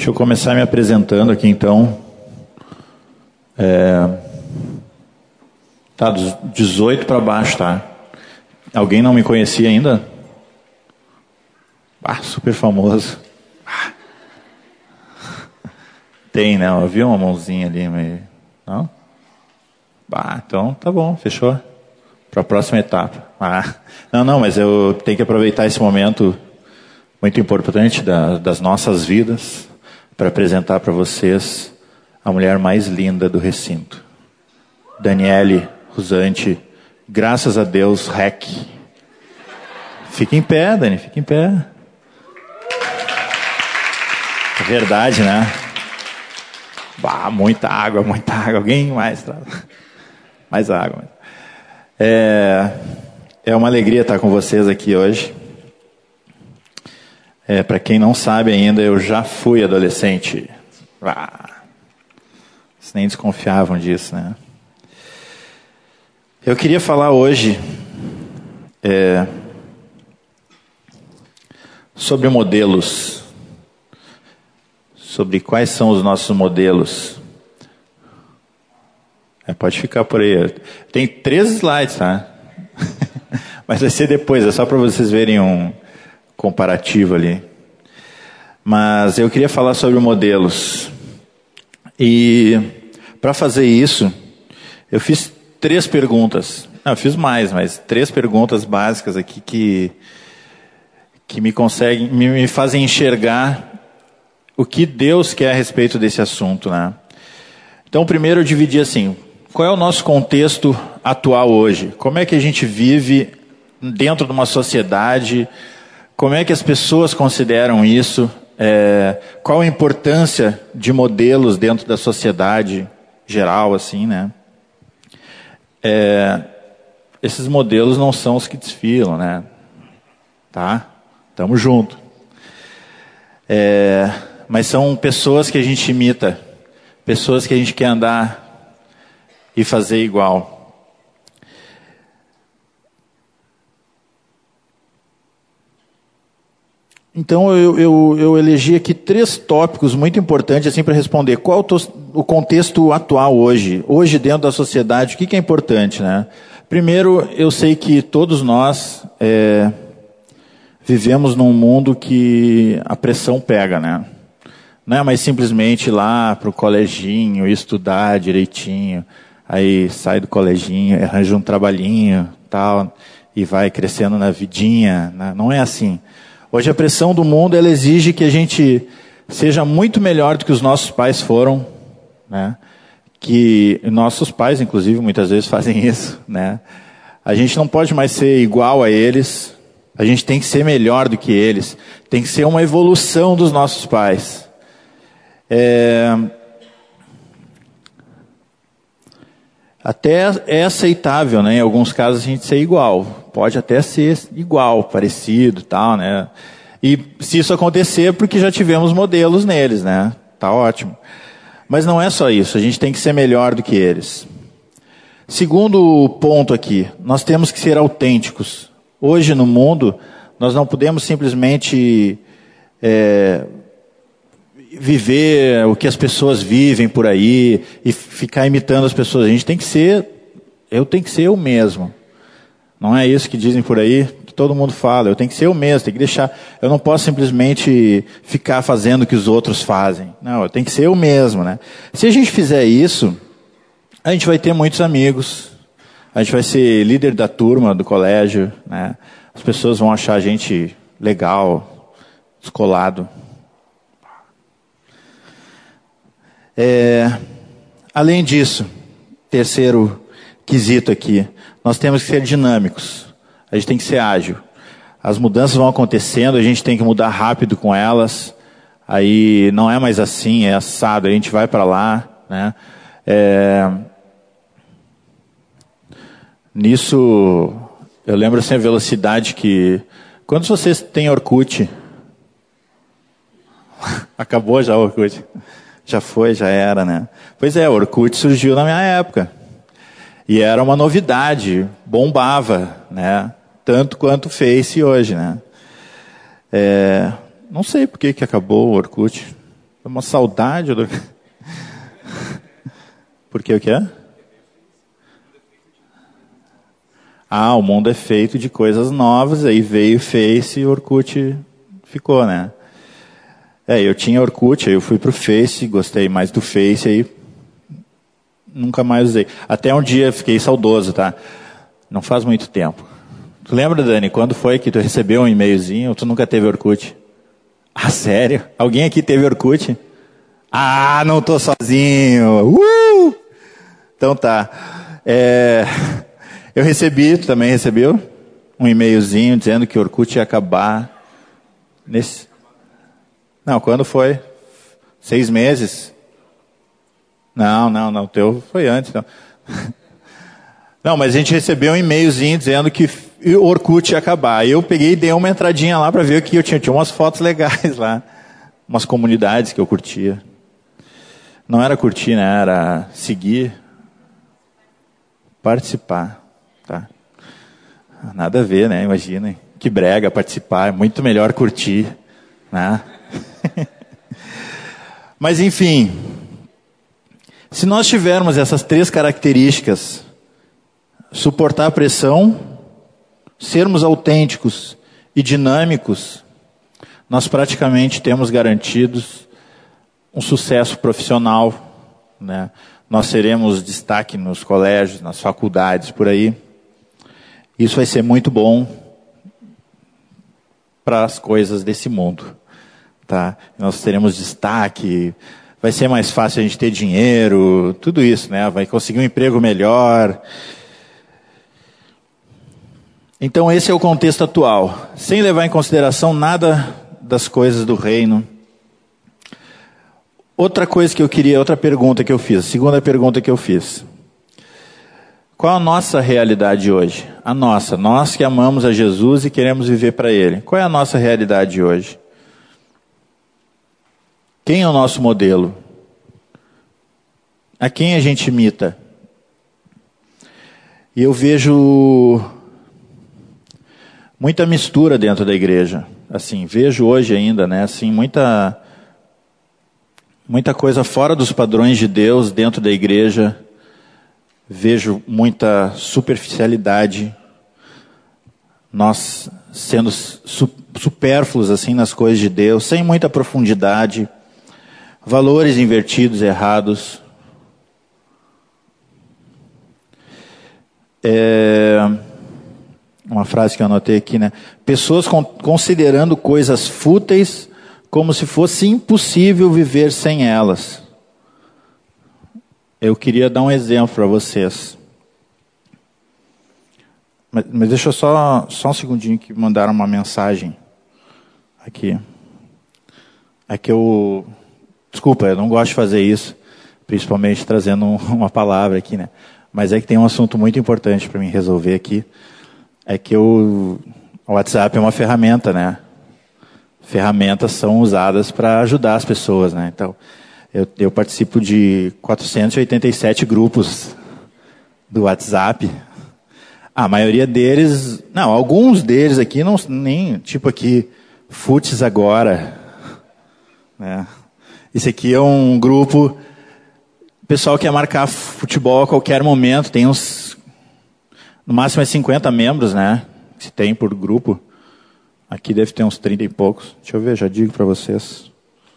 Deixa eu começar me apresentando aqui, então. Tá, dos 18 para baixo, tá? Alguém não me conhecia ainda? Super famoso. Tem, né? Eu vi uma mãozinha ali, mas... Não? Então tá bom, fechou. Para a próxima etapa. Não, mas eu tenho que aproveitar esse momento muito importante das nossas vidas para apresentar para vocês a mulher mais linda do recinto. Daniele Rusante, graças a Deus, REC. Fica em pé, Dani, fica em pé. É verdade, né? Muita água. Alguém mais? Mais água. É uma alegria estar com vocês aqui hoje. Para quem não sabe ainda, eu já fui adolescente. Vocês nem desconfiavam disso, né? Eu queria falar hoje sobre modelos. Sobre quais são os nossos modelos. Pode ficar por aí. Tem 3 slides, tá? Mas vai ser depois, é só para vocês verem um comparativo ali. Mas eu queria falar sobre modelos. E para fazer isso, eu fiz 3 perguntas. Não, eu fiz mais, mas 3 perguntas básicas aqui que me fazem enxergar o que Deus quer a respeito desse assunto, né? Então, primeiro eu dividi assim: qual é o nosso contexto atual hoje? Como é que a gente vive dentro de uma sociedade? Como é que as pessoas consideram isso? Qual a importância de modelos dentro da sociedade geral, assim, né? Esses modelos não são os que desfilam, né? Tá? Tamo junto. Mas são pessoas que a gente imita, pessoas que a gente quer andar e fazer igual. Então eu elegi aqui 3 tópicos muito importantes assim para responder. Qual o contexto atual hoje? Hoje dentro da sociedade, o que é importante, né? Primeiro, eu sei que todos nós vivemos num mundo que a pressão pega, né? Não é mais simplesmente ir lá para o coleginho, estudar direitinho, aí sai do coleginho, arranja um trabalhinho, tal, e vai crescendo na vidinha, né? Não é assim. Hoje a pressão do mundo, ela exige que a gente seja muito melhor do que os nossos pais foram, né? Que nossos pais, inclusive, muitas vezes fazem isso, né? A gente não pode mais ser igual a eles, a gente tem que ser melhor do que eles, tem que ser uma evolução dos nossos pais. Até é aceitável, né? Em alguns casos a gente ser igual. Pode até ser igual, parecido, tal, né? E se isso acontecer, porque já tivemos modelos neles, né? Tá ótimo. Mas não é só isso, a gente tem que ser melhor do que eles. Segundo ponto aqui, nós temos que ser autênticos. Hoje no mundo, nós não podemos simplesmente viver o que as pessoas vivem por aí e ficar imitando as pessoas. A gente tem que ser, eu tenho que ser eu mesmo. Não é isso que dizem por aí, que todo mundo fala. Eu tenho que ser eu mesmo, tenho que deixar. Eu não posso simplesmente ficar fazendo o que os outros fazem. Não, eu tenho que ser eu mesmo, né? Se a gente fizer isso, a gente vai ter muitos amigos. A gente vai ser líder da turma do colégio, né? As pessoas vão achar a gente legal, descolado. Além disso, terceiro quesito aqui, nós temos que ser dinâmicos. A gente tem que ser ágil. As mudanças vão acontecendo, a gente tem que mudar rápido com elas. Aí não é mais assim, é assado, a gente vai para lá, né? Nisso, eu lembro assim a velocidade que... Quantos vocês têm Orkut? Acabou já o Orkut. Já foi, já era, né? Pois é, o Orkut surgiu na minha época. E era uma novidade, bombava, né? Tanto quanto o Face hoje, né? Não sei por que acabou o Orkut. Uma saudade do... Porque o que é? O mundo é feito de coisas novas, aí veio o Face e o Orkut ficou, né? Eu tinha Orkut, aí eu fui pro Face, gostei mais do Face, aí nunca mais usei. Até um dia fiquei saudoso, tá? Não faz muito tempo. Tu lembra, Dani, quando foi que tu recebeu um e-mailzinho ou tu nunca teve Orkut? Sério? Alguém aqui teve Orkut? Não tô sozinho! Então tá. Eu recebi, tu também recebeu? Um e-mailzinho dizendo que o Orkut ia acabar nesse... Não, quando foi? 6 meses? Não, o teu foi antes. Não. Não, mas a gente recebeu um e-mailzinho dizendo que o Orkut ia acabar. Eu peguei e dei uma entradinha lá para ver o que eu tinha. Tinha umas fotos legais lá. Umas comunidades que eu curtia. Não era curtir, né? Era seguir. Participar. Tá? Nada a ver, né? Imaginem. Que brega participar. É muito melhor curtir. Né? Mas enfim. Se nós tivermos essas 3 características, suportar a pressão, sermos autênticos e dinâmicos, nós praticamente temos garantidos um sucesso profissional, né? Nós seremos destaque nos colégios, nas faculdades, por aí. Isso vai ser muito bom para as coisas desse mundo, tá? Nós teremos destaque, vai ser mais fácil a gente ter dinheiro, tudo isso, né? Vai conseguir um emprego melhor. Então esse é o contexto atual, sem levar em consideração nada das coisas do reino. Outra pergunta que eu fiz, a segunda pergunta que eu fiz. Qual a nossa realidade hoje? Nós que amamos a Jesus e queremos viver para Ele. Qual é a nossa realidade hoje? Quem é o nosso modelo? A quem a gente imita? E eu vejo muita mistura dentro da igreja. Assim, vejo hoje ainda, né? Assim, muita coisa fora dos padrões de Deus dentro da igreja. Vejo muita superficialidade. Nós sendo supérfluos assim nas coisas de Deus, sem muita profundidade. Valores invertidos, errados. Uma frase que eu anotei aqui, né? Pessoas considerando coisas fúteis como se fosse impossível viver sem elas. Eu queria dar um exemplo para vocês. Mas deixa eu só um segundinho que mandaram uma mensagem aqui. Desculpa, eu não gosto de fazer isso, principalmente trazendo uma palavra aqui, né? Mas é que tem um assunto muito importante para mim resolver aqui. É que o WhatsApp é uma ferramenta, né? Ferramentas são usadas para ajudar as pessoas, né? Então, eu participo de 487 grupos do WhatsApp. A maioria deles, alguns deles aqui, nem tipo aqui, Futs Agora, né? Esse aqui é um grupo, o pessoal quer marcar futebol a qualquer momento, tem no máximo 50 membros, né? Se tem por grupo. Aqui deve ter uns 30 e poucos. Deixa eu ver, já digo para vocês.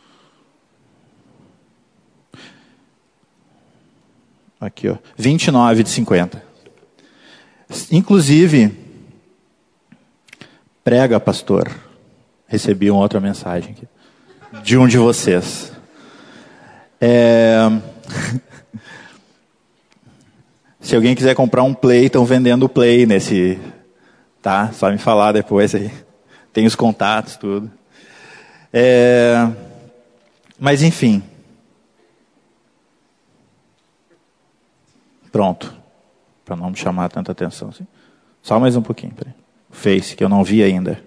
Aqui, ó. 29 de 50. Inclusive, prega, pastor. Recebi uma outra mensagem aqui. De um de vocês. Se alguém quiser comprar um Play, estão vendendo o Play nesse... Tá? Só me falar depois aí. Tem os contatos, tudo. Mas enfim. Pronto. Para não me chamar tanta atenção. Assim. Só mais um pouquinho. Peraí. Face, que eu não vi ainda.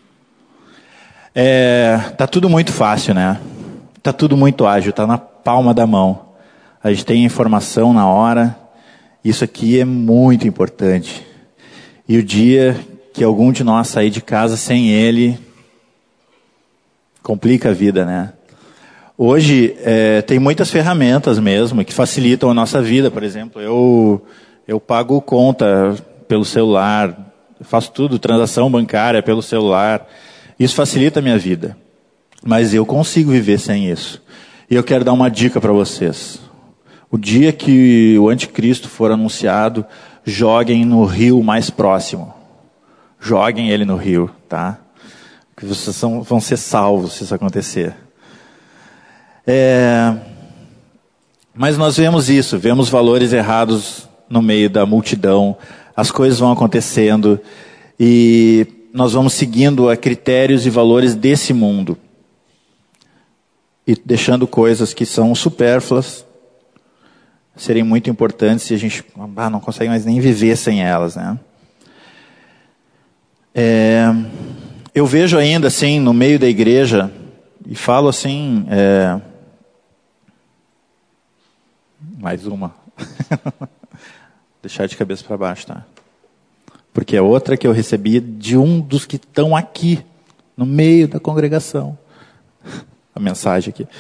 Tá tudo muito fácil, né? Tá tudo muito ágil, tá na palma da mão. A gente tem informação na hora. Isso aqui é muito importante. E o dia que algum de nós sair de casa sem ele, complica a vida, né? Hoje, tem muitas ferramentas mesmo que facilitam a nossa vida. Por exemplo, eu pago conta pelo celular, faço tudo, transação bancária pelo celular. Isso facilita a minha vida. Mas eu consigo viver sem isso. E eu quero dar uma dica para vocês. O dia que o anticristo for anunciado, joguem no rio mais próximo. Joguem ele no rio, tá? Porque vocês vão ser salvos se isso acontecer. Mas nós vemos isso, vemos valores errados no meio da multidão. As coisas vão acontecendo e nós vamos seguindo a critérios e valores desse mundo. E deixando coisas que são supérfluas serem muito importantes e a gente não consegue mais nem viver sem elas, né? Eu vejo ainda assim no meio da igreja e falo assim, mais uma, deixar de cabeça para baixo, tá? Porque é outra que eu recebi de um dos que estão aqui no meio da congregação, a mensagem aqui.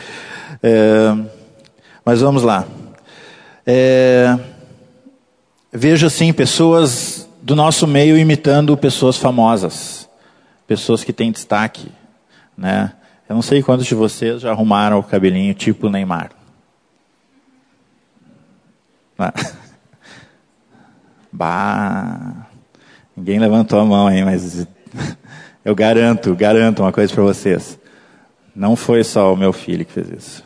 Mas vamos lá. Vejo assim pessoas do nosso meio imitando pessoas famosas, pessoas que têm destaque, né? Eu não sei quantos de vocês já arrumaram o cabelinho tipo Neymar. Ninguém levantou a mão aí, mas eu garanto uma coisa para vocês. Não foi só o meu filho que fez isso.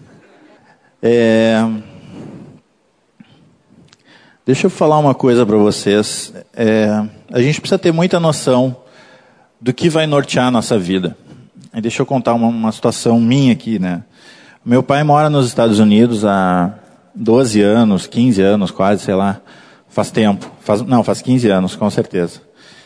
Deixa eu falar uma coisa para vocês. A gente precisa ter muita noção do que vai nortear a nossa vida. E deixa eu contar uma situação minha aqui, né? Meu pai mora nos Estados Unidos há 12 anos, 15 anos quase, sei lá. Faz tempo. Faz 15 anos, com certeza.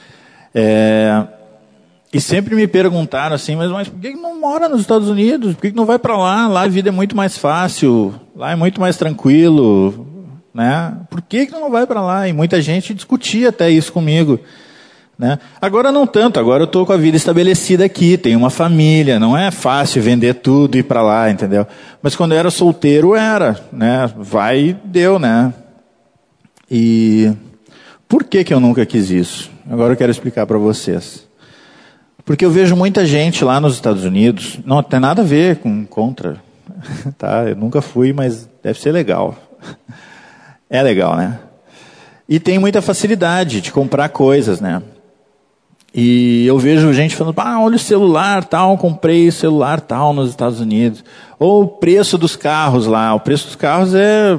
E sempre me perguntaram assim, mas por que não mora nos Estados Unidos? Por que não vai para lá? Lá a vida é muito mais fácil, lá é muito mais tranquilo, né? Por que não vai para lá? E muita gente discutia até isso comigo, né? Agora não tanto, agora eu estou com a vida estabelecida aqui, tenho uma família, não é fácil vender tudo e ir para lá, entendeu? Mas quando eu era solteiro era, né? Vai e deu, né? E por que eu nunca quis isso? Agora eu quero explicar para vocês. Porque eu vejo muita gente lá nos Estados Unidos, não tem nada a ver com contra, tá? Eu nunca fui, mas deve ser legal. É legal, né? E tem muita facilidade de comprar coisas, né? E eu vejo gente falando, olha o celular tal, comprei o celular tal nos Estados Unidos. Ou o preço dos carros lá, o preço dos carros é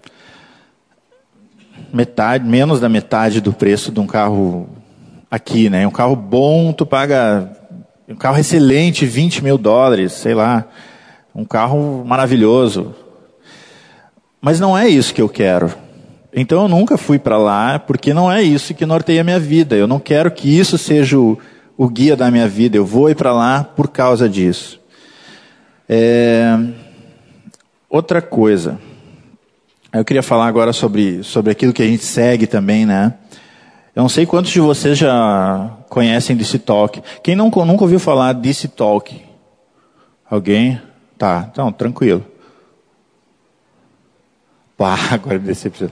menos da metade do preço de um carro aqui, né? Um carro bom, tu paga, um carro excelente, $20 mil, sei lá. Um carro maravilhoso. Mas não é isso que eu quero. Então eu nunca fui para lá, porque não é isso que norteia a minha vida. Eu não quero que isso seja o guia da minha vida. Eu vou ir para lá por causa disso. Outra coisa. Eu queria falar agora sobre aquilo que a gente segue também, né? Eu não sei quantos de vocês já conhecem DC Talk. Quem nunca ouviu falar DC Talk? Alguém? Tá, então, tranquilo. Agora decepcionei.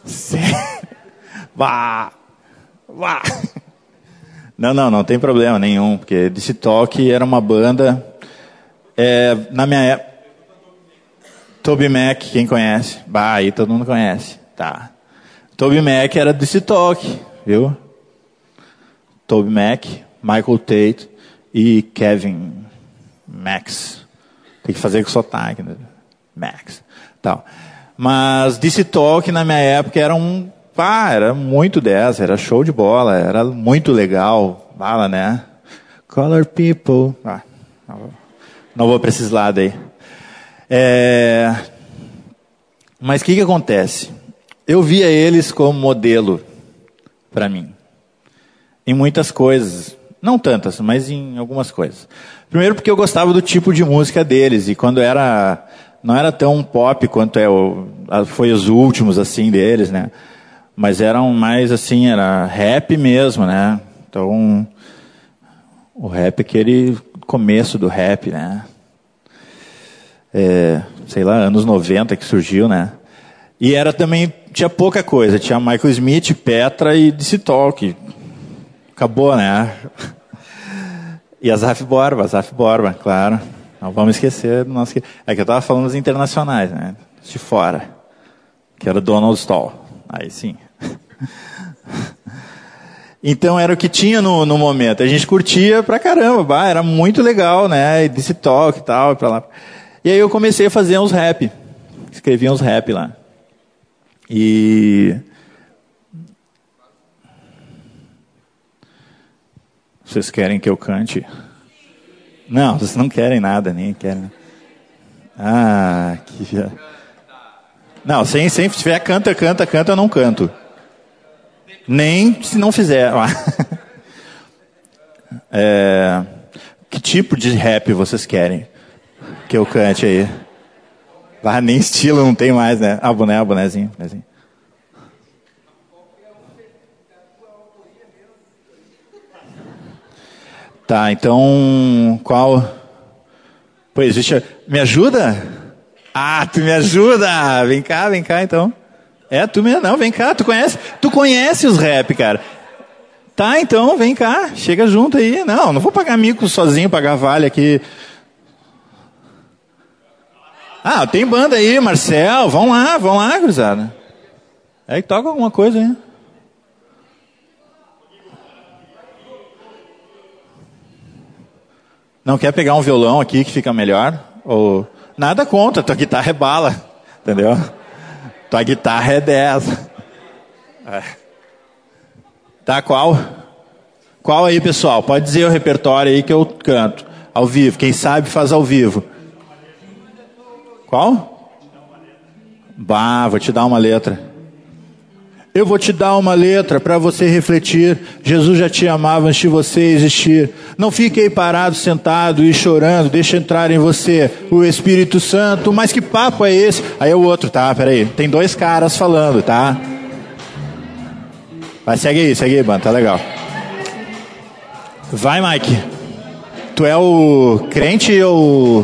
Não tem problema nenhum, porque DC Talk era uma banda, na minha época, TobyMac, quem conhece? Aí todo mundo conhece, tá. TobyMac era DC Talk, viu? TobyMac, Michael Tate e Kevin Max. Tem que fazer com sotaque, né? Max, tal. Mas DC Talk na minha época era era muito 10, era show de bola, era muito legal, bala, né? Color People, não vou para esses lados aí. Mas o que acontece? Eu via eles como modelo para mim, em muitas coisas, não tantas, mas em algumas coisas. Primeiro porque eu gostava do tipo de música deles, e quando não era tão pop quanto foi os últimos, assim, deles, né? Mas eram mais, assim, era rap mesmo, né? Então, o rap é aquele começo do rap, né? sei lá, anos 90 que surgiu, né? E era também, tinha pouca coisa, tinha Michael Smith, Petra e DC Talk. Acabou, né? E Azaf Borba, claro. Não vamos esquecer do nosso... É que eu estava falando dos internacionais, né? De fora. Que era o Donald Stoll. Aí sim. Então era o que tinha no momento. A gente curtia pra caramba, era muito legal, né? E DC Talk e tal, e pra lá. E aí eu comecei a fazer uns rap. Escrevi uns rap lá. E... Vocês querem que eu cante? Não, vocês não querem nada, nem querem. Ah, que... Não, se tiver canta, eu não canto. Nem se não fizer. Que tipo de rap vocês querem que eu cante aí? Nem estilo não tem mais, né? Bonezinho. Tá, então, qual? Pois, me ajuda? Tu me ajuda! Vem cá, então. Não, vem cá, tu conhece os rap, cara. Tá, então, vem cá, chega junto aí. Não vou pagar mico sozinho, pagar vale aqui. Tem banda aí, Marcel, vão lá, cruzada. Que toca alguma coisa aí. Não quer pegar um violão aqui que fica melhor? Ou... Nada contra, tua guitarra é bala, entendeu? Tua guitarra é 10. Tá, qual? Qual aí, pessoal? Pode dizer o repertório aí que eu canto. Ao vivo, quem sabe faz ao vivo. Qual? Vou te dar uma letra. Eu vou te dar uma letra para você refletir. Jesus já te amava antes de você existir. Não fique aí parado, sentado e chorando. Deixa entrar em você o Espírito Santo. Mas que papo é esse? Aí é o outro, tá? Peraí. Tem dois caras falando, tá? Vai, segue aí, mano. Tá legal. Vai, Mike. Tu é o crente ou...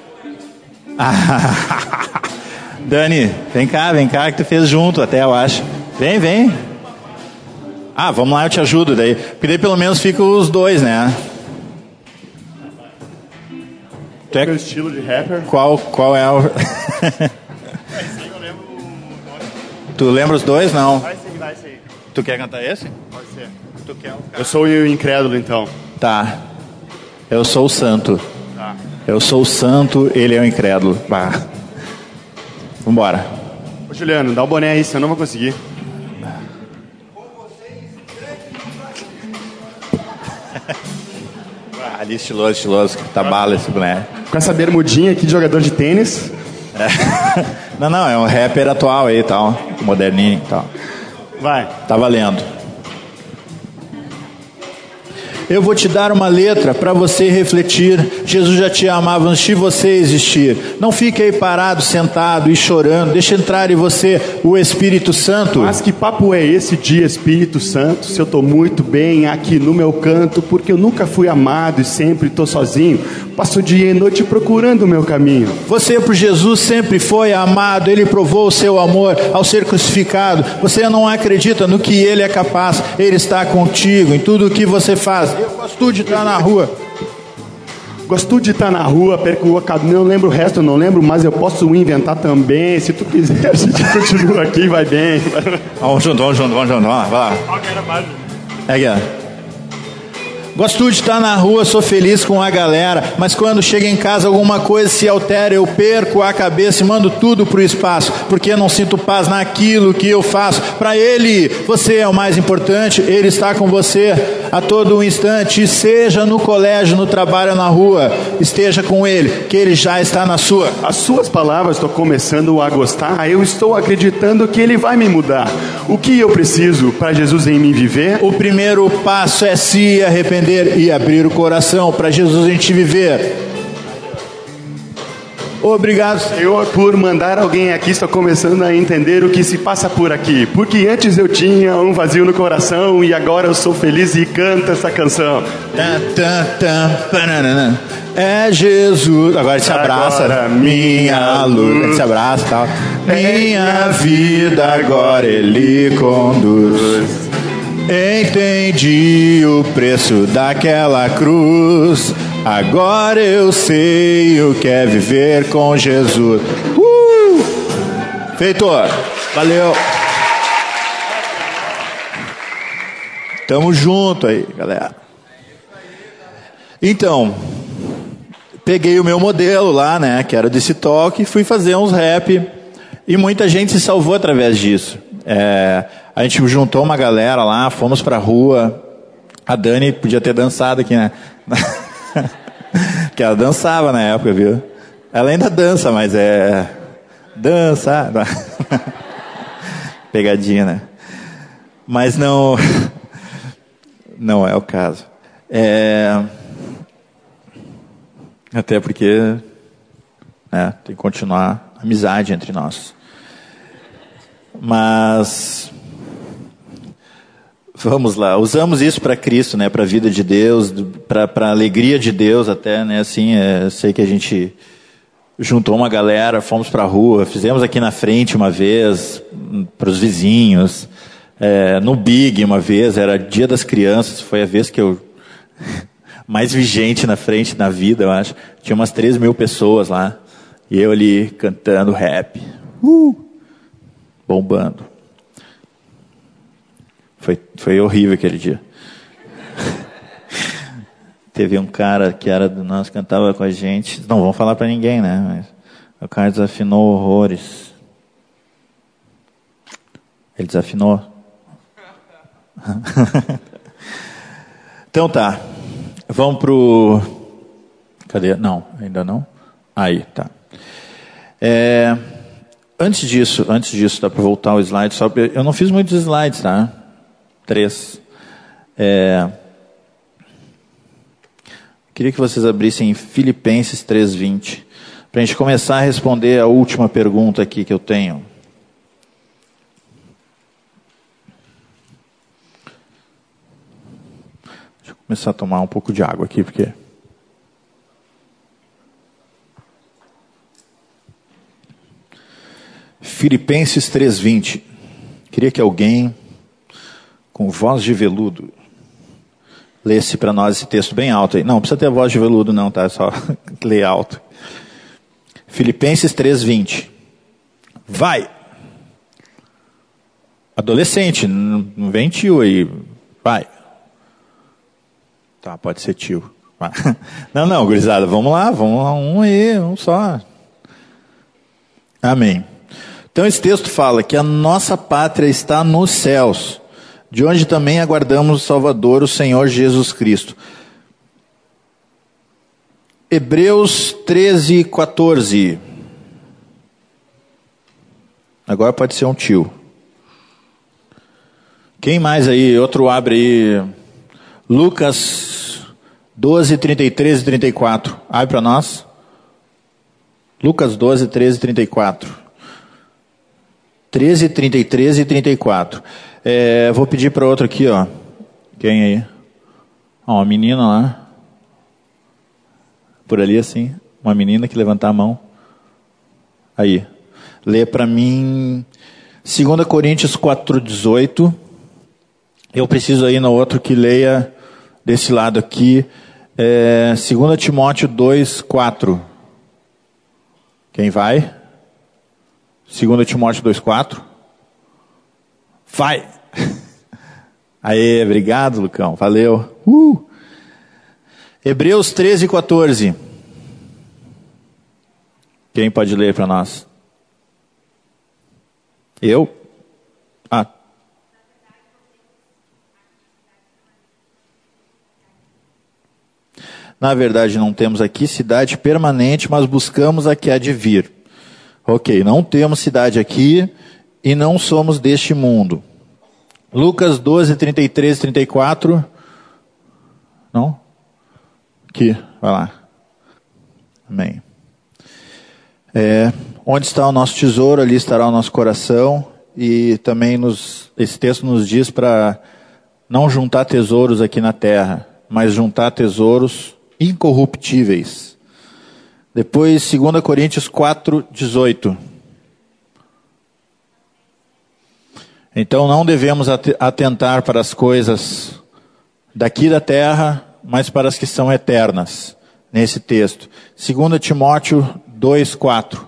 Dani, vem cá, que tu fez junto até, eu acho. Vem. Vamos lá, eu te ajudo daí. Porque daí pelo menos ficam os dois, né? Tu é... Meu estilo de rapper. Qual é o... Tu lembra os dois? Não. Vai sim. Tu quer cantar esse? Pode ser. Tu quer Eu sou o incrédulo, então. Tá. Eu sou o santo. Tá. Eu sou o santo, ele é o incrédulo. Vambora. Ô, Juliano, dá o boné aí, senão eu não vou conseguir. Ali estiloso, tá bala esse boné. Com essa bermudinha aqui de jogador de tênis. Não, é um rapper atual aí e tal, moderninho e tal. Vai. Tá valendo. Eu vou te dar uma letra para você refletir. Jesus já te amava antes de você existir. Não fique aí parado, sentado e chorando. Deixa entrar em você o Espírito Santo. Mas que papo é esse de Espírito Santo? Se eu tô muito bem aqui no meu canto, porque eu nunca fui amado e sempre tô sozinho. Passo dia e noite procurando o meu caminho. Você por Jesus sempre foi amado. Ele provou o seu amor ao ser crucificado. Você não acredita no que Ele é capaz. Ele está contigo em tudo o que você faz. Eu gosto de estar na rua. Gosto de estar na rua, perco o caminho, não lembro o resto, eu não lembro, mas eu posso inventar também. Se tu quiser, a gente continua aqui, vai bem. Vamos junto, vamos lá, vai lá. Qual que era a base? Gosto de estar na rua, sou feliz com a galera, mas quando chego em casa alguma coisa se altera, eu perco a cabeça e mando tudo pro espaço, porque não sinto paz naquilo que eu faço. Para Ele, você é o mais importante, Ele está com você a todo instante, seja no colégio, no trabalho, na rua, esteja com Ele, que Ele já está na sua. As suas palavras estou começando a gostar, eu estou acreditando que Ele vai me mudar. O que eu preciso para Jesus em mim viver? O primeiro passo é se arrepender e abrir o coração para Jesus em ti viver. Obrigado, Senhor, por mandar alguém aqui. Estou começando a entender o que se passa por aqui, porque antes eu tinha um vazio no coração e agora eu sou feliz e canto essa canção. é Jesus. Agora a gente se abraça. Agora Minha luz. A gente se abraça e tal. Minha vida agora Ele conduz. Entendi o preço daquela cruz. Agora eu sei o que é viver com Jesus. Feito. Valeu. Tamo junto aí, galera. Então, peguei o meu modelo lá, né, que era o DC Talk, e fui fazer uns rap. E muita gente se salvou através disso. A gente juntou uma galera lá, fomos pra rua. A Dani podia ter dançado aqui, né? Que ela dançava na época, viu? Ela ainda dança, mas dança. Pegadinha, né? Mas não é o caso. Até porque tem que continuar a amizade entre nós. Mas vamos lá, usamos isso para Cristo, né? Para a vida de Deus, para a alegria de Deus até, né? Assim, sei que a gente juntou uma galera, fomos para a rua, fizemos aqui na frente uma vez, para os vizinhos, no Big uma vez, era Dia das Crianças, foi a vez que eu mais vigente na frente na vida, eu acho. Tinha umas 3.000 pessoas lá, e eu ali cantando rap, bombando. Foi horrível aquele dia. Teve um cara que era do nosso, cantava com a gente. Não vamos falar pra ninguém, né? Mas o cara desafinou horrores. Ele desafinou. Então tá. Vamos pro... Cadê? Não, ainda não. Aí, tá. Antes disso, dá para voltar o slide, só eu não fiz muitos slides, tá? 3. Queria que vocês abrissem em Filipenses 3:20, para a gente começar a responder a última pergunta aqui que eu tenho. Deixa eu começar a tomar um pouco de água aqui, porque... Filipenses 3:20. Queria que alguém, com voz de veludo, lesse para nós esse texto bem alto aí. Não precisa ter voz de veludo não, tá? É só ler alto. Filipenses 3:20. Vai! Adolescente, não vem tio aí. Vai. Tá, pode ser tio. Vai. Não, gurizada, vamos lá, um só. Amém. Então esse texto fala que a nossa pátria está nos céus, de onde também aguardamos o Salvador, o Senhor Jesus Cristo. Hebreus 13:14. Agora pode ser um tio. Quem mais aí? Outro abre aí. Lucas 12, 33 e 34. Abre para nós. Lucas 12, 13 e 34. 13, 33 e 34. Vou pedir para outro aqui, ó. Quem aí? Uma menina lá. Por ali assim. Uma menina que levantar a mão. Aí. Lê para mim 2 Coríntios 4:18. Eu preciso aí no outro que leia desse lado aqui. 2 Timóteo 2:4. Quem vai? 2 Timóteo 2:4. Vai! Aê, obrigado, Lucão. Valeu. Hebreus 13:14. Quem pode ler para nós? Eu? Na verdade, não temos aqui cidade permanente, mas buscamos a que há de vir. Ok, não temos cidade aqui e não somos deste mundo. Lucas 12, 33 e 34. Não? Aqui, vai lá. Amém. Onde está o nosso tesouro, ali estará o nosso coração. E também esse texto nos diz para não juntar tesouros aqui na terra, mas juntar tesouros incorruptíveis. Depois, 2 Coríntios 4:18. Então não devemos atentar para as coisas daqui da terra, mas para as que são eternas, nesse texto. 2 Timóteo 2:4.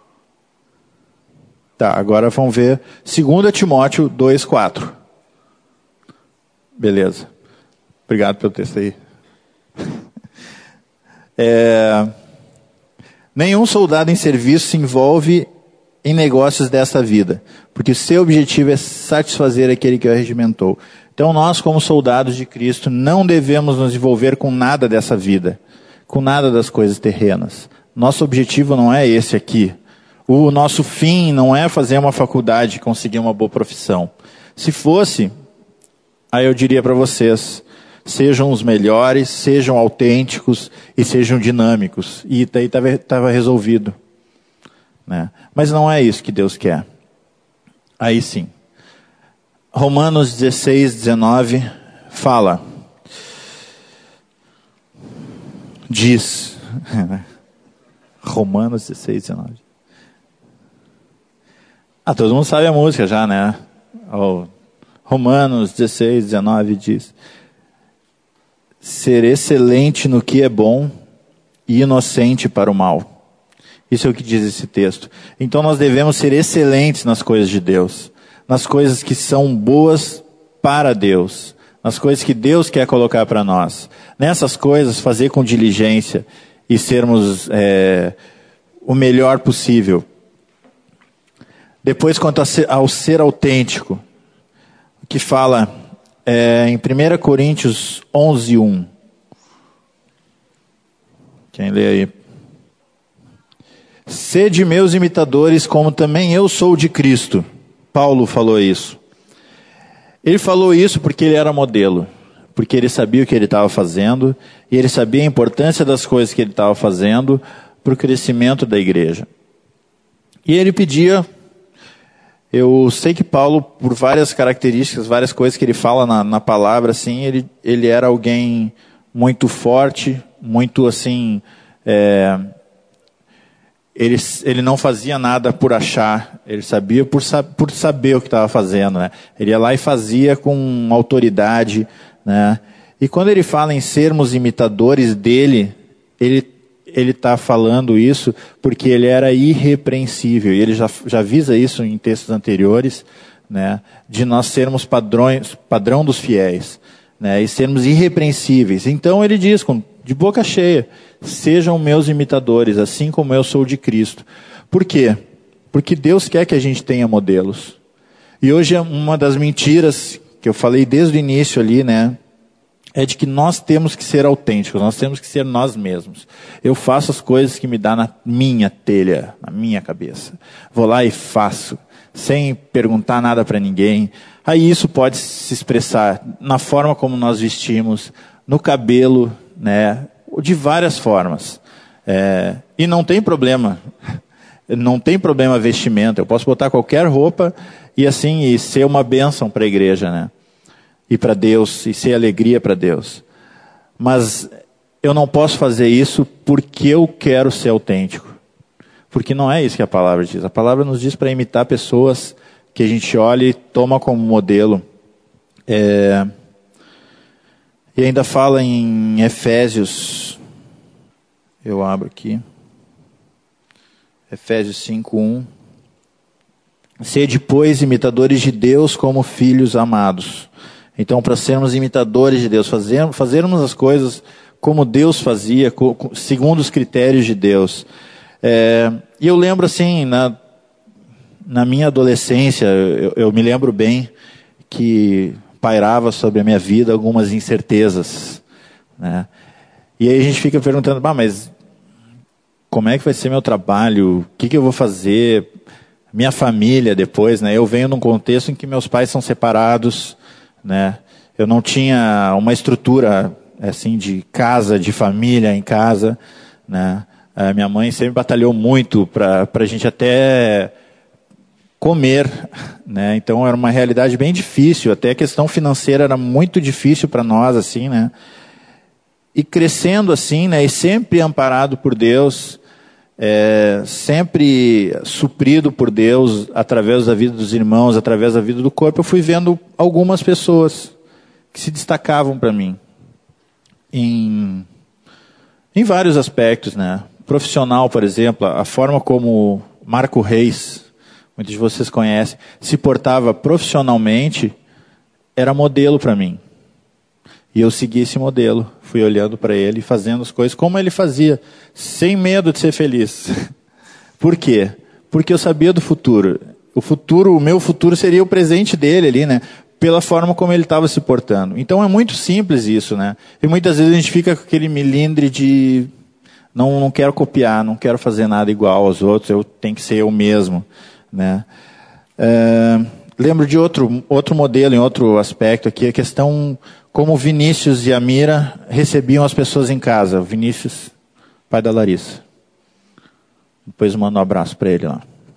Tá, agora vamos ver 2 Timóteo 2:4. Beleza. Obrigado pelo texto aí. Nenhum soldado em serviço se envolve em negócios desta vida, porque seu objetivo é satisfazer aquele que o regimentou. Então nós, como soldados de Cristo, não devemos nos envolver com nada dessa vida, com nada das coisas terrenas. Nosso objetivo não é esse aqui. O nosso fim não é fazer uma faculdade e conseguir uma boa profissão. Se fosse, aí eu diria para vocês, sejam os melhores, sejam autênticos e sejam dinâmicos. E daí estava resolvido. Né? Mas não é isso que Deus quer. Aí sim. Romanos 16:19 fala. Diz. Romanos 16:19. Todo mundo sabe a música já, né? Romanos 16:19 diz: ser excelente no que é bom e inocente para o mal. Isso é o que diz esse texto. Então nós devemos ser excelentes nas coisas de Deus, nas coisas que são boas para Deus, nas coisas que Deus quer colocar para nós. Nessas coisas, fazer com diligência e sermos o melhor possível. Depois, quanto ao ser autêntico, que fala em 1 Coríntios 11:1. Quem lê aí? Sede meus imitadores, como também eu sou de Cristo. Paulo falou isso. Ele falou isso porque ele era modelo, porque ele sabia o que ele estava fazendo, e ele sabia a importância das coisas que ele estava fazendo para o crescimento da igreja. E ele pedia, eu sei que Paulo, por várias características, várias coisas que ele fala na palavra, assim, ele era alguém muito forte, muito assim, ele não fazia nada por achar, ele sabia por saber o que estava fazendo, né? Ele ia lá e fazia com autoridade, né? E quando ele fala em sermos imitadores dele, ele está falando isso porque ele era irrepreensível, e ele já avisa isso em textos anteriores, né? De nós sermos padrão dos fiéis, né? E sermos irrepreensíveis. Então ele diz, de boca cheia: sejam meus imitadores, assim como eu sou de Cristo. Por quê? Porque Deus quer que a gente tenha modelos. E hoje uma das mentiras que eu falei desde o início ali, né, é de que nós temos que ser autênticos, nós temos que ser nós mesmos. Eu faço as coisas que me dá na minha telha, na minha cabeça. Vou lá e faço, sem perguntar nada para ninguém. Aí isso pode se expressar na forma como nós vestimos, no cabelo, né, de várias formas. E não tem problema. Não tem problema vestimenta. Eu posso botar qualquer roupa e ser uma bênção para a igreja, né? E para Deus, e ser alegria para Deus. Mas eu não posso fazer isso porque eu quero ser autêntico. Porque não é isso que a palavra diz. A palavra nos diz para imitar pessoas que a gente olha e toma como modelo. E ainda fala em Efésios, eu abro aqui, Efésios 5:1. Sede, pois, imitadores de Deus como filhos amados. Então, para sermos imitadores de Deus, fazermos as coisas como Deus fazia, segundo os critérios de Deus. E eu lembro assim, na minha adolescência, eu me lembro bem que pairava sobre a minha vida algumas incertezas, né? E aí a gente fica perguntando, mas como é que vai ser meu trabalho? O que eu vou fazer? Minha família depois, né? Eu venho num contexto em que meus pais são separados, né? Eu não tinha uma estrutura assim de casa, de família em casa, né? A minha mãe sempre batalhou muito para a gente até comer, né? Então era uma realidade bem difícil, até a questão financeira era muito difícil para nós, assim, né? e crescendo assim, né, e sempre amparado por Deus, sempre suprido por Deus, através da vida dos irmãos, através da vida do corpo, eu fui vendo algumas pessoas que se destacavam para mim, em vários aspectos, né? Profissional, por exemplo, a forma como Marco Reis, muitos de vocês conhecem, se portava profissionalmente, era modelo para mim. E eu segui esse modelo, fui olhando para ele e fazendo as coisas como ele fazia, sem medo de ser feliz. Por quê? Porque eu sabia do futuro. O meu futuro seria o presente dele ali, né? Pela forma como ele estava se portando. Então é muito simples isso, né? E muitas vezes a gente fica com aquele milindre de não quero copiar, não quero fazer nada igual aos outros, eu tenho que ser eu mesmo, né? Lembro de outro modelo, em outro aspecto aqui, a questão como o Vinícius e a Mira recebiam as pessoas em casa. O Vinícius, pai da Larissa. Depois mando um abraço para ele lá.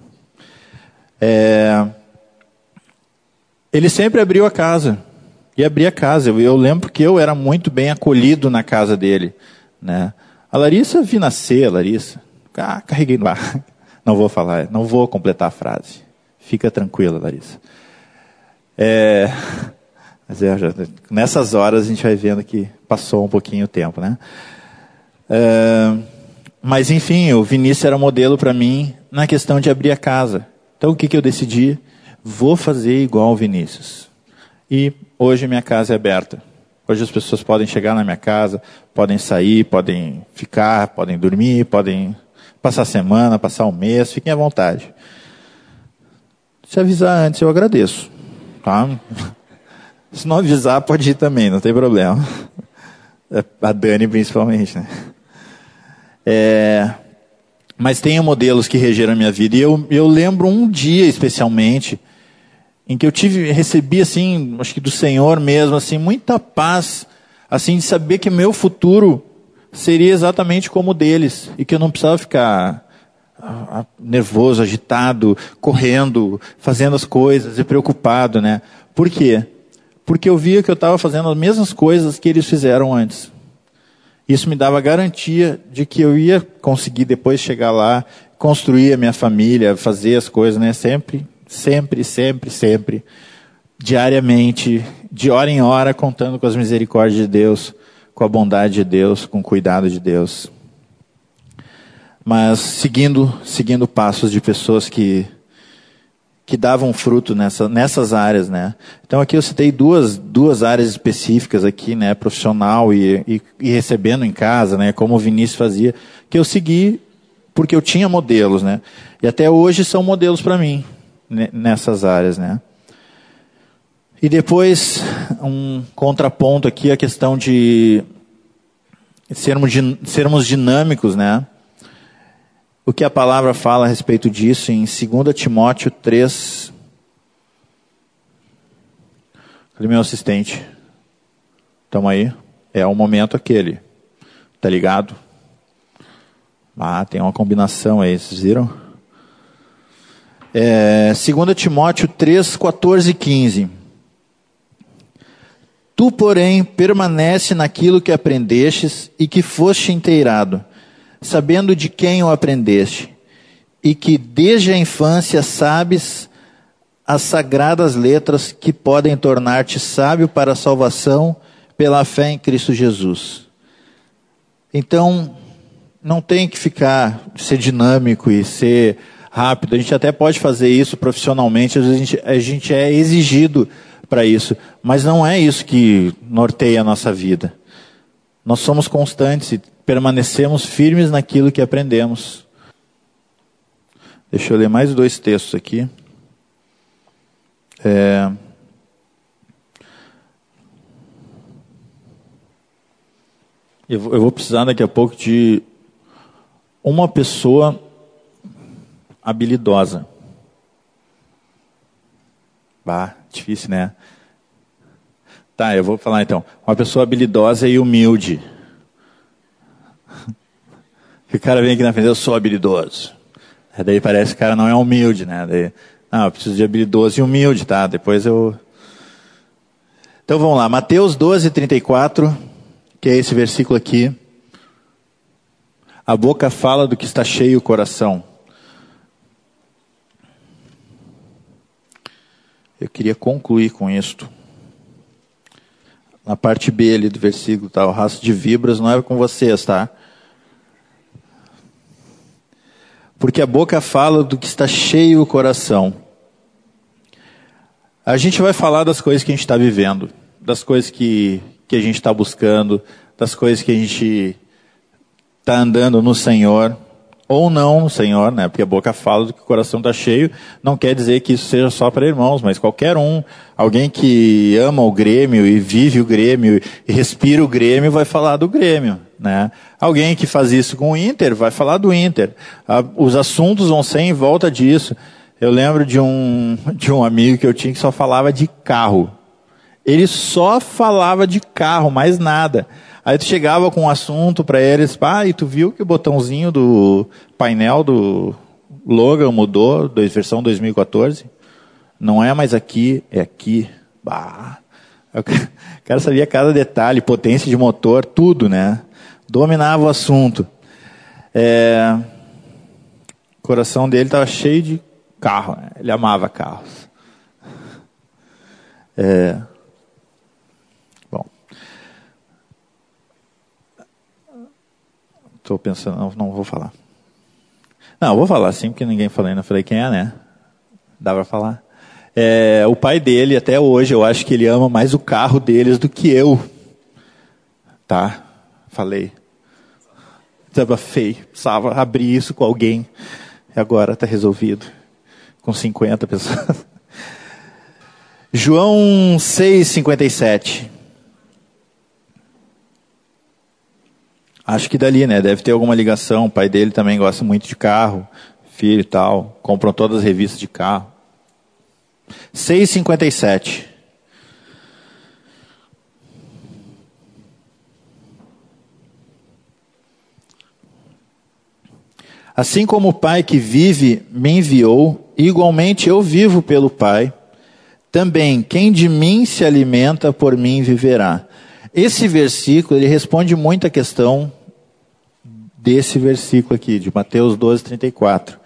Ele sempre abriu a casa. E abria a casa. Eu lembro que eu era muito bem acolhido na casa dele, né? A Larissa, vi nascer, a Larissa. Carreguei no ar. Não vou falar, não vou completar a frase. Fica tranquila, Larissa. Mas nessas horas a gente vai vendo que passou um pouquinho o tempo, né? Mas enfim, o Vinícius era modelo para mim na questão de abrir a casa. Então o que eu decidi? Vou fazer igual o Vinícius. E hoje minha casa é aberta. Hoje as pessoas podem chegar na minha casa, podem sair, podem ficar, podem dormir, podem passar a semana, passar um mês, fiquem à vontade. Se avisar antes, eu agradeço. Tá? Se não avisar, pode ir também, não tem problema. A Dani principalmente, né? Mas tem modelos que regeram a minha vida. E eu lembro um dia especialmente, em que eu recebi, assim, acho que do Senhor mesmo, assim, muita paz, assim, de saber que meu futuro seria exatamente como o deles. E que eu não precisava ficar nervoso, agitado, correndo, fazendo as coisas e preocupado, né? Por quê? Porque eu via que eu estava fazendo as mesmas coisas que eles fizeram antes. Isso me dava garantia de que eu ia conseguir depois chegar lá, construir a minha família, fazer as coisas, né? Sempre, diariamente, de hora em hora, contando com as misericórdias de Deus, com a bondade de Deus, com o cuidado de Deus. Mas seguindo passos de pessoas que davam fruto nessas áreas, né? Então aqui eu citei duas áreas específicas aqui, né? Profissional e recebendo em casa, né? Como o Vinícius fazia, que eu segui porque eu tinha modelos, né? E até hoje são modelos para mim, nessas áreas, né? E depois, um contraponto aqui, a questão de sermos dinâmicos, né? O que a palavra fala a respeito disso em 2 Timóteo 3. Cadê meu assistente? Estamos aí? É o momento aquele. Tá ligado? Tem uma combinação aí, vocês viram? 2 Timóteo 3, 14 e 15. Tu, porém, permanece naquilo que aprendestes e que foste inteirado, sabendo de quem o aprendeste, e que desde a infância sabes as sagradas letras que podem tornar-te sábio para a salvação pela fé em Cristo Jesus. Então, não tem que ser dinâmico e ser rápido. A gente até pode fazer isso profissionalmente, às vezes a gente é exigido para isso, mas não é isso que norteia a nossa vida. Nós somos constantes e permanecemos firmes naquilo que aprendemos. Deixa eu ler mais 2 textos aqui. Eu vou precisar daqui a pouco de uma pessoa habilidosa. Difícil, né? Tá, eu vou falar então. Uma pessoa habilidosa e humilde. O cara vem aqui na frente, eu sou habilidoso. Daí parece que o cara não é humilde, né? Daí, eu preciso de habilidoso e humilde, tá? Depois eu... Então vamos lá, Mateus 12, 34. que é esse versículo aqui. A boca fala do que está cheio o coração. Eu queria concluir com isto. Na parte B ali do versículo, tá? O rastro de vibras não é com vocês, tá? Porque a boca fala do que está cheio o coração. A gente vai falar das coisas que a gente está vivendo, das coisas que a gente está buscando, das coisas que a gente está andando no Senhor, ou não no Senhor, né? Porque a boca fala do que o coração está cheio, não quer dizer que isso seja só para irmãos, mas qualquer um, alguém que ama o Grêmio e vive o Grêmio e respira o Grêmio, vai falar do Grêmio, né? Alguém que faz isso com o Inter, vai falar do Inter. Os assuntos vão ser em volta disso. Eu lembro de um amigo que eu tinha que só falava de carro. Ele só falava de carro, mais nada. Aí tu chegava com um assunto para eles, e tu viu que o botãozinho do painel do Logan mudou, versão 2014? Não é mais aqui, é aqui. O cara sabia cada detalhe, potência de motor, tudo, né? Dominava o assunto. O coração dele estava cheio de carro, né? Ele amava carros. Bom. Estou pensando, não vou falar. Não, vou falar sim, porque ninguém falou ainda. Falei quem é, né? Dá para falar. O pai dele, até hoje, eu acho que ele ama mais o carro deles do que eu. Tá? Falei. Estava feio. Precisava abrir isso com alguém. E agora está resolvido. Com 50 pessoas. João 6,57. Acho que dali, né? Deve ter alguma ligação. O pai dele também gosta muito de carro. Filho e tal. Compram todas as revistas de carro. 6,57. Assim como o Pai que vive me enviou, igualmente eu vivo pelo Pai. Também quem de mim se alimenta, por mim viverá. Esse versículo, ele responde muito a questão desse versículo aqui, de Mateus 12:34.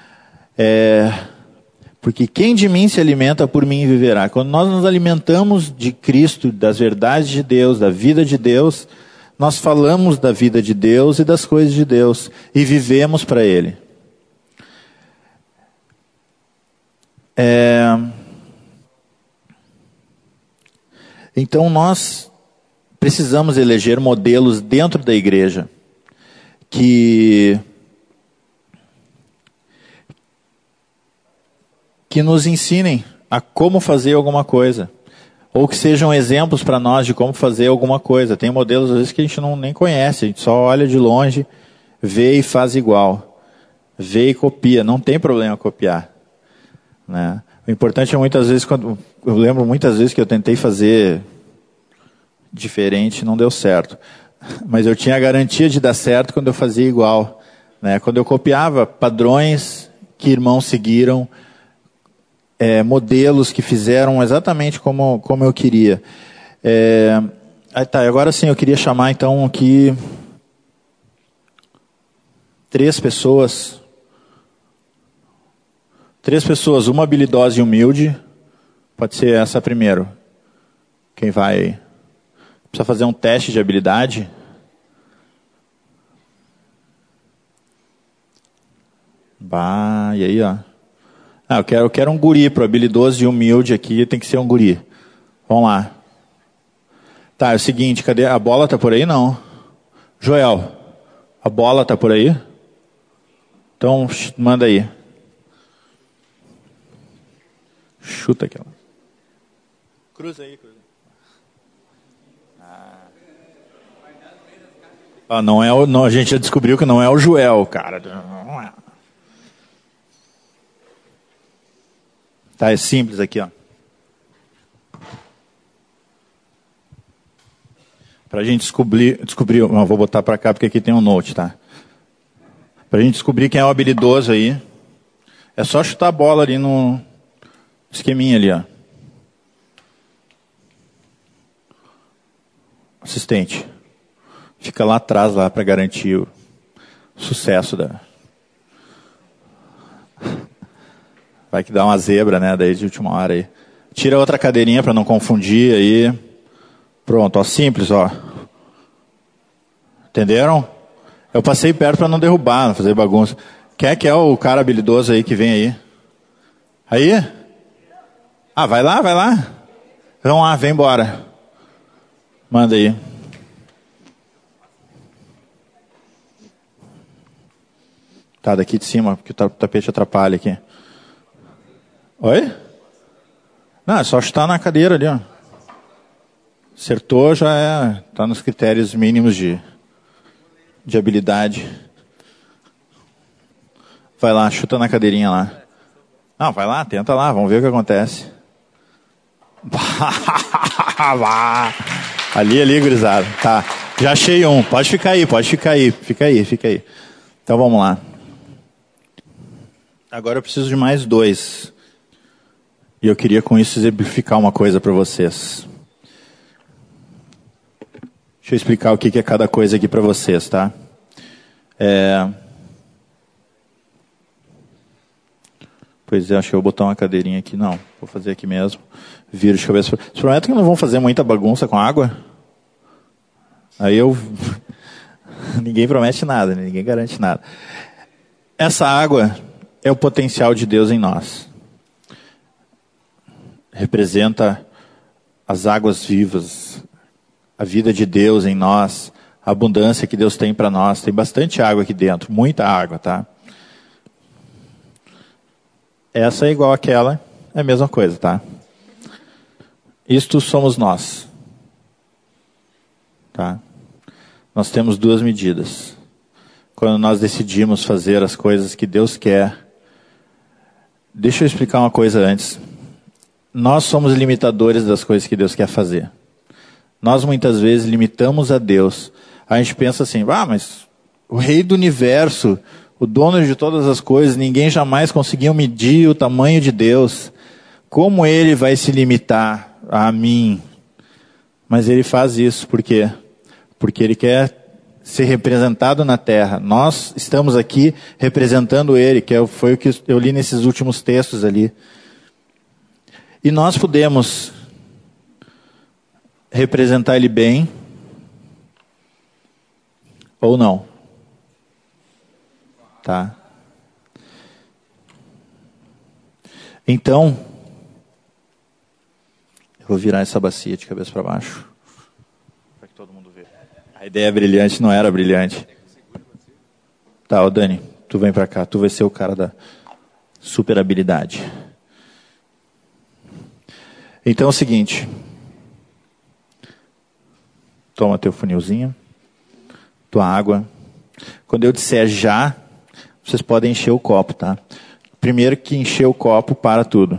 Porque quem de mim se alimenta, por mim viverá. Quando nós nos alimentamos de Cristo, das verdades de Deus, da vida de Deus, nós falamos da vida de Deus e das coisas de Deus, e vivemos para Ele. Então nós precisamos eleger modelos dentro da igreja que nos ensinem a como fazer alguma coisa, ou que sejam exemplos para nós de como fazer alguma coisa. Tem modelos às vezes que a gente nem conhece, a gente só olha de longe, vê e faz igual, vê e copia, não tem problema copiar, né? O importante é muitas vezes, eu lembro muitas vezes que eu tentei fazer diferente, não deu certo. Mas eu tinha a garantia de dar certo quando eu fazia igual, né? Quando eu copiava padrões que irmãos seguiram, modelos que fizeram exatamente como eu queria. Agora sim, eu queria chamar então aqui 3 pessoas, uma habilidosa e humilde. Pode ser essa primeiro. Quem vai? Precisa fazer um teste de habilidade? E aí, ó. Eu quero um guri pro habilidoso e humilde aqui, tem que ser um guri. Vamos lá. Tá, é o seguinte, cadê? A bola tá por aí? Não. Joel, a bola tá por aí? Então, manda aí. Chuta aquela. Cruza aí, cruza. Não, a gente já descobriu que não é o Joel, cara. Não é. Tá, é simples aqui, ó. Pra gente descobrir, vou botar pra cá porque aqui tem um note, tá? Pra gente descobrir quem é o habilidoso aí, é só chutar a bola ali no esqueminha ali, ó. Assistente. Fica lá atrás, lá para garantir o sucesso da... Vai que dá uma zebra, né? Daí de última hora aí. Tira outra cadeirinha para não confundir aí. Pronto, ó, simples, ó. Entenderam? Eu passei perto para não derrubar, não fazer bagunça. Quem é que é o cara habilidoso aí que vem aí? Aí? Ah, vai lá, vai lá. Vamos lá, vem embora. Manda aí. Tá, daqui de cima, porque o tapete atrapalha aqui. Oi? Não, é só chutar na cadeira ali, ó. Acertou, já é... Tá nos critérios mínimos de habilidade. Vai lá, chuta na cadeirinha lá. Não, vai lá, tenta lá, vamos ver o que acontece. Ali, gurizada. Tá, já achei um. Pode ficar aí. Fica aí. Então vamos lá. Agora eu preciso de mais 2. E eu queria com isso exemplificar uma coisa para vocês. Deixa eu explicar o que é cada coisa aqui para vocês, tá? Pois é, acho que eu vou botar uma cadeirinha aqui. Não, vou fazer aqui mesmo. Viro de cabeça. Vocês prometem que não vão fazer muita bagunça com água? Aí eu... Ninguém promete nada, ninguém garante nada. Essa água é o potencial de Deus em nós. Representa as águas vivas, a vida de Deus em nós, a abundância que Deus tem para nós. Tem bastante água aqui dentro, muita água, tá? Essa é igual àquela, é a mesma coisa, tá? Isto somos nós. Tá? Nós temos 2 medidas. Quando nós decidimos fazer as coisas que Deus quer. Deixa eu explicar uma coisa antes. Nós somos limitadores das coisas que Deus quer fazer. Nós muitas vezes limitamos a Deus. A gente pensa assim, mas o rei do universo, o dono de todas as coisas, ninguém jamais conseguiu medir o tamanho de Deus. Como ele vai se limitar a mim? Mas ele faz isso, por quê? Porque ele quer ser representado na terra. Nós estamos aqui representando ele, foi o que eu li nesses últimos textos ali. E nós podemos representar ele bem ou não. Tá? Então, eu vou virar essa bacia de cabeça para baixo. Para que todo mundo veja. A ideia brilhante não era brilhante. Tá, Dani, tu vem para cá. Tu vai ser o cara da super habilidade. Então é o seguinte. Toma teu funilzinho. Tua água. Quando eu disser já, vocês podem encher o copo, tá? Primeiro que encher o copo, para tudo.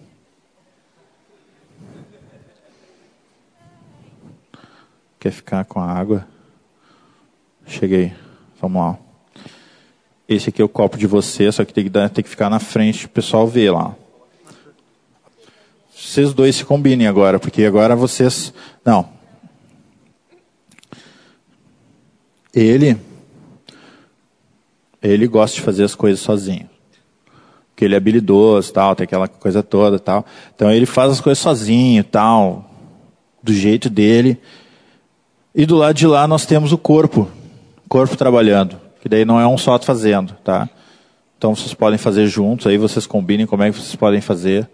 Quer ficar com a água? Cheguei. Vamos lá. Esse aqui é o copo de você, só que tem que ficar na frente, o pessoal vê lá. Vocês dois se combinem agora, porque agora vocês... Não. Ele gosta de fazer as coisas sozinho. Porque ele é habilidoso, tal, tem aquela coisa toda, tal. Então ele faz as coisas sozinho, tal, do jeito dele. E do lado de lá nós temos o corpo trabalhando, que daí não é um só fazendo, tá? Então vocês podem fazer juntos, aí vocês combinem como é que vocês podem fazer.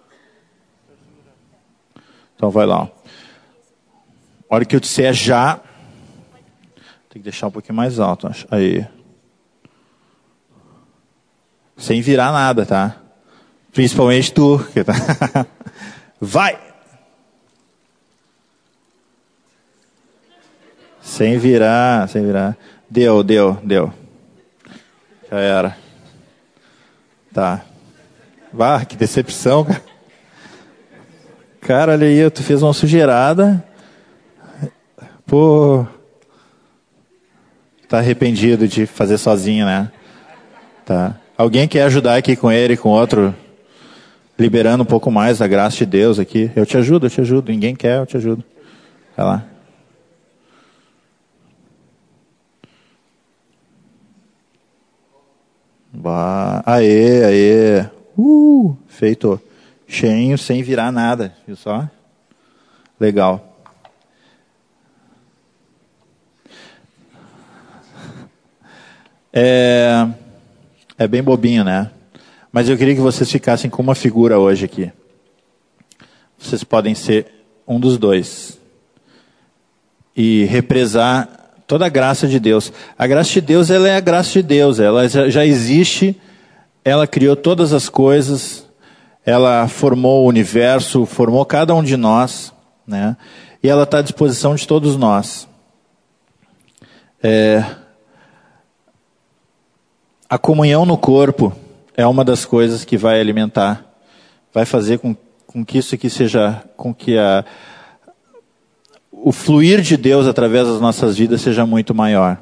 Então vai lá. A hora que eu disser já, tem que deixar um pouquinho mais alto, acho. Aí. Sem virar nada, tá? Principalmente tu. Que tá... Vai! Sem virar. Deu. Já era. Tá. Vá, que decepção, cara. Cara, olha aí, tu fez uma sujeirada. Pô. Tá arrependido de fazer sozinho, né? Tá. Alguém quer ajudar aqui com ele, com outro, liberando um pouco mais da graça de Deus aqui? Eu te ajudo. Ninguém quer, eu te ajudo. Vai lá. Aê. Feito. Cheinho, sem virar nada. Viu só? Legal. É bem bobinho, né? Mas eu queria que vocês ficassem com uma figura hoje aqui. Vocês podem ser um dos dois. E represar toda a graça de Deus. A graça de Deus, ela é a graça de Deus. Ela já existe. Ela criou todas as coisas. Ela formou o universo, formou cada um de nós, né? E ela está à disposição de todos nós. A comunhão no corpo é uma das coisas que vai alimentar, vai fazer com que isso aqui seja, com que o fluir de Deus através das nossas vidas seja muito maior.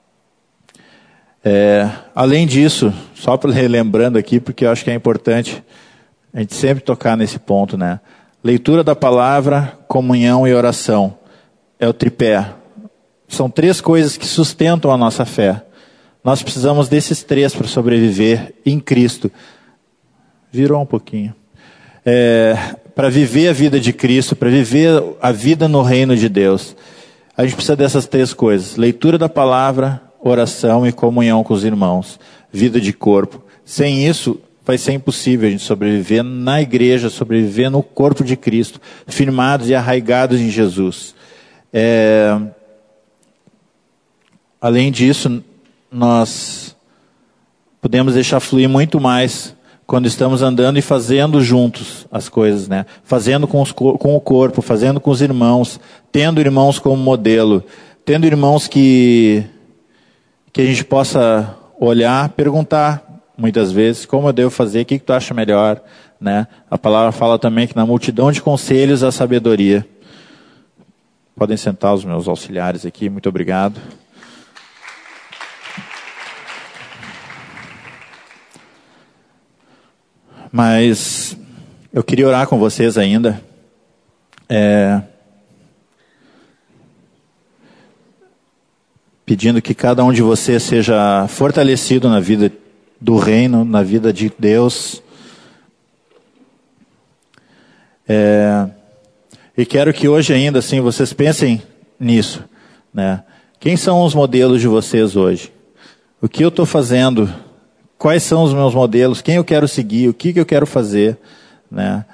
Além disso, só relembrando aqui, porque eu acho que é importante a gente sempre tocar nesse ponto, né? Leitura da palavra, comunhão e oração. É o tripé. São 3 coisas que sustentam a nossa fé. Nós precisamos desses 3 para sobreviver em Cristo. Virou um pouquinho. Para viver a vida de Cristo, para viver a vida no reino de Deus. A gente precisa dessas 3 coisas. Leitura da palavra, oração e comunhão com os irmãos. Vida de corpo. Sem isso, vai ser impossível a gente sobreviver na igreja, sobreviver no corpo de Cristo, firmados e arraigados em Jesus. Além disso, nós podemos deixar fluir muito mais quando estamos andando e fazendo juntos as coisas, né? Fazendo com o corpo, fazendo com os irmãos, tendo irmãos como modelo, tendo irmãos que a gente possa olhar, perguntar muitas vezes, como eu devo fazer, o que tu acha melhor, né? A palavra fala também que na multidão de conselhos há sabedoria. Podem sentar os meus auxiliares aqui, muito obrigado. Mas eu queria orar com vocês ainda. Pedindo que cada um de vocês seja fortalecido na vida do reino, na vida de Deus. E quero que hoje ainda assim vocês pensem nisso, né? Quem são os modelos de vocês hoje? O que eu estou fazendo? Quais são os meus modelos? Quem eu quero seguir? O que eu quero fazer? Né?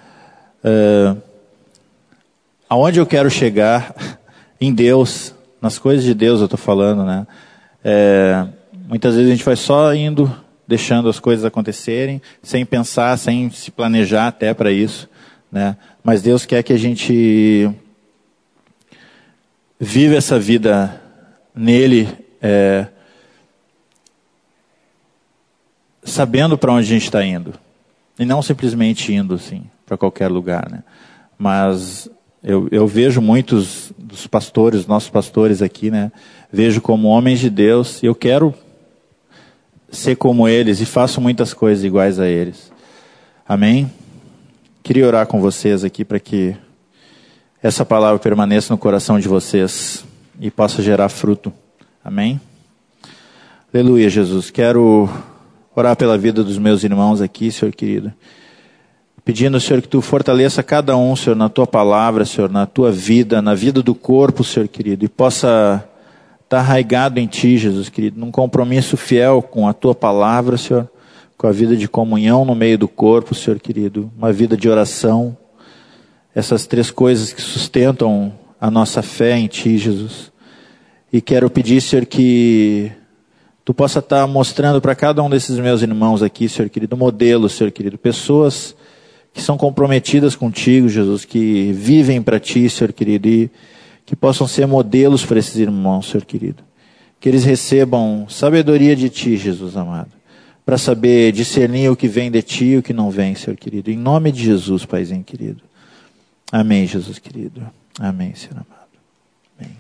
Aonde eu quero chegar? Em Deus, nas coisas de Deus eu estou falando, né? Muitas vezes a gente vai só indo, deixando as coisas acontecerem, sem pensar, sem se planejar até para isso, né? Mas Deus quer que a gente viva essa vida nele, sabendo para onde a gente está indo. E não simplesmente indo assim, para qualquer lugar, né? Mas eu vejo muitos dos pastores, nossos pastores aqui, né? Vejo como homens de Deus, e eu quero ser como eles, e faço muitas coisas iguais a eles. Amém? Queria orar com vocês aqui para que essa palavra permaneça no coração de vocês e possa gerar fruto. Amém? Aleluia, Jesus. Quero orar pela vida dos meus irmãos aqui, Senhor querido. Pedindo, Senhor, que Tu fortaleça cada um, Senhor, na Tua palavra, Senhor, na Tua vida, na vida do corpo, Senhor querido. E possa estar arraigado em Ti, Jesus querido, num compromisso fiel com a Tua palavra, Senhor, com a vida de comunhão no meio do corpo, Senhor querido, uma vida de oração. Essas 3 coisas que sustentam a nossa fé em Ti, Jesus. E quero pedir, Senhor, que Tu possa estar mostrando para cada um desses meus irmãos aqui, Senhor querido, modelo, Senhor querido, pessoas que são comprometidas contigo, Jesus, que vivem para Ti, Senhor querido, e que possam ser modelos para esses irmãos, Senhor querido. Que eles recebam sabedoria de Ti, Jesus amado, para saber discernir o que vem de Ti e o que não vem, Senhor querido. Em nome de Jesus, Paizinho querido. Amém, Jesus querido. Amém, Senhor amado. Amém.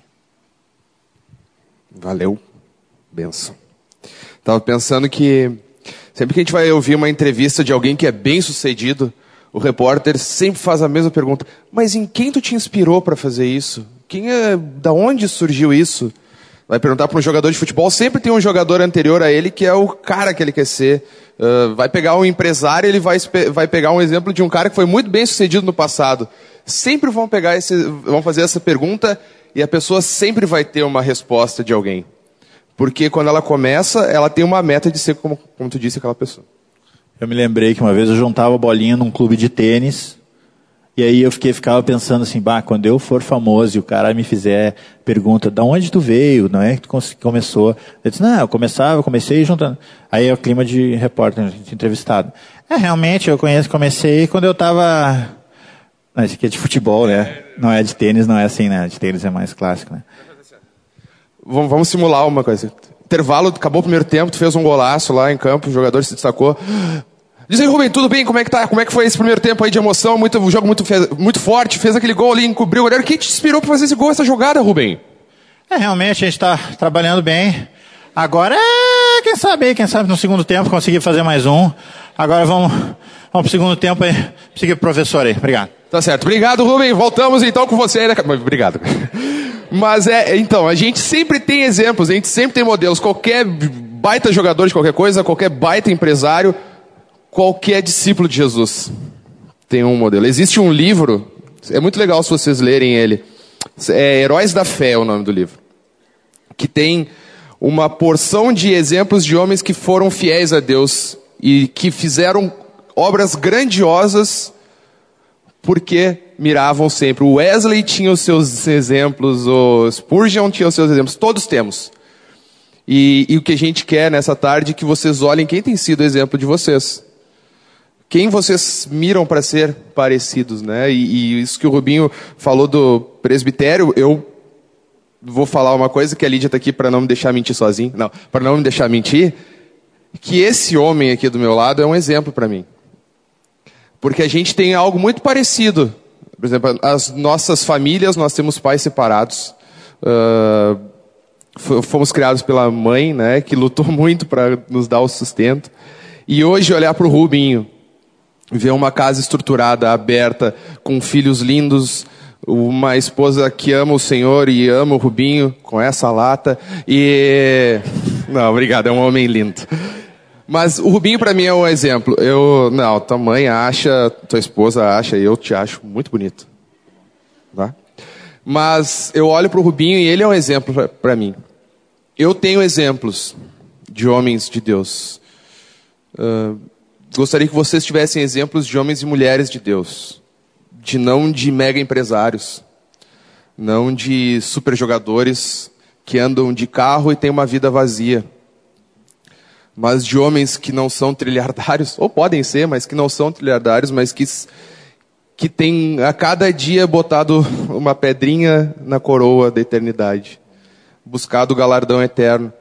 Valeu. Benção. Estava pensando que sempre que a gente vai ouvir uma entrevista de alguém que é bem sucedido, o repórter sempre faz a mesma pergunta: mas em quem tu te inspirou para fazer isso? Da onde surgiu isso? Vai perguntar para um jogador de futebol, sempre tem um jogador anterior a ele que é o cara que ele quer ser. Vai pegar um empresário, ele vai pegar um exemplo de um cara que foi muito bem sucedido no passado. Sempre vão fazer essa pergunta e a pessoa sempre vai ter uma resposta de alguém. Porque quando ela começa, ela tem uma meta de ser como tu disse, aquela pessoa. Eu me lembrei que uma vez eu juntava bolinha num clube de tênis, e aí eu ficava pensando assim, quando eu for famoso e o cara me fizer pergunta, da onde tu veio, não é que tu começou? Eu disse, não, eu comecei juntando. Aí é o clima de repórter, de entrevistado. Realmente, eu comecei quando eu estava... Não, esse aqui é de futebol, né? Não é de tênis, não é assim, né? De tênis é mais clássico, né? Vamos simular uma coisa. Intervalo, acabou o primeiro tempo, tu fez um golaço lá em campo, o jogador se destacou. Diz aí, Rubem, tudo bem? Como é que tá? Como é que foi esse primeiro tempo aí de emoção? Um jogo muito forte, fez aquele gol ali, encobriu o goleiro. Quem te inspirou para fazer esse gol, essa jogada, Rubem? Realmente a gente está trabalhando bem. Agora quem sabe no segundo tempo conseguir fazer mais um. Agora vamos pro segundo tempo aí. Seguir pro professor aí. Obrigado. Tá certo. Obrigado, Rubem. Voltamos então com você aí. Obrigado. Mas então, a gente sempre tem exemplos, a gente sempre tem modelos. Qualquer baita jogador de qualquer coisa, qualquer baita empresário, qualquer discípulo de Jesus tem um modelo. Existe um livro, é muito legal se vocês lerem ele. Heróis da Fé é o nome do livro. Que tem uma porção de exemplos de homens que foram fiéis a Deus e que fizeram obras grandiosas porque miravam sempre. O Wesley tinha os seus exemplos, o Spurgeon tinha os seus exemplos, todos temos. E o que a gente quer nessa tarde é que vocês olhem quem tem sido exemplo de vocês. Quem vocês miram para ser parecidos, né? E isso que o Rubinho falou do presbitério, eu vou falar uma coisa que a Lídia está aqui para não me deixar mentir sozinho. Não, para não me deixar mentir, que esse homem aqui do meu lado é um exemplo para mim. Porque a gente tem algo muito parecido. Por exemplo, as nossas famílias, nós temos pais separados. Fomos criados pela mãe, né, que lutou muito para nos dar o sustento. E hoje olhar para o Rubinho, ver uma casa estruturada, aberta, com filhos lindos, uma esposa que ama o Senhor e ama o Rubinho, com essa lata. Não, obrigado, é um homem lindo. Mas o Rubinho para mim é um exemplo. Tua mãe acha, tua esposa acha, e eu te acho muito bonito. Tá? Mas eu olho para o Rubinho e ele é um exemplo para mim. Eu tenho exemplos de homens de Deus. Gostaria que vocês tivessem exemplos de homens e mulheres de Deus. Não de mega empresários. Não de super jogadores que andam de carro e têm uma vida vazia. Mas de homens que não são trilhardários, ou podem ser, mas que não são trilhardários, mas que têm a cada dia botado uma pedrinha na coroa da eternidade. Buscado o galardão eterno.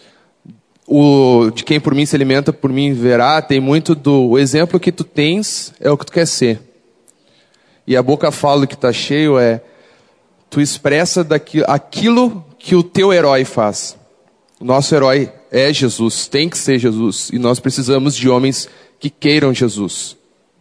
De quem por mim se alimenta, por mim verá, tem muito o exemplo que tu tens é o que tu quer ser. E a boca fala do que está cheio tu expressa aquilo que o teu herói faz. O nosso herói é Jesus, tem que ser Jesus. E nós precisamos de homens que queiram Jesus.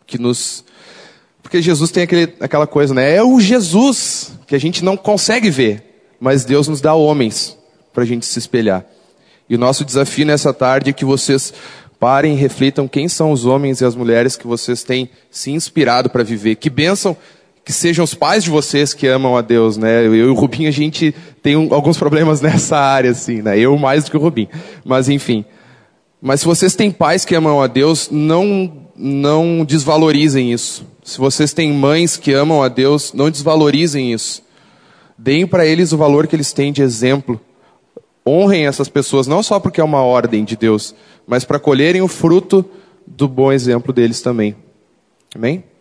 Porque Jesus tem aquela coisa, né? É o Jesus que a gente não consegue ver. Mas Deus nos dá homens para a gente se espelhar. E o nosso desafio nessa tarde é que vocês parem e reflitam quem são os homens e as mulheres que vocês têm se inspirado para viver. Que bênção que sejam os pais de vocês que amam a Deus, né? Eu e o Rubinho, a gente tem alguns problemas nessa área, assim, né? Eu mais do que o Rubinho. Mas, enfim. Mas se vocês têm pais que amam a Deus, não desvalorizem isso. Se vocês têm mães que amam a Deus, não desvalorizem isso. Deem para eles o valor que eles têm de exemplo. Honrem essas pessoas, não só porque é uma ordem de Deus, mas para colherem o fruto do bom exemplo deles também. Amém?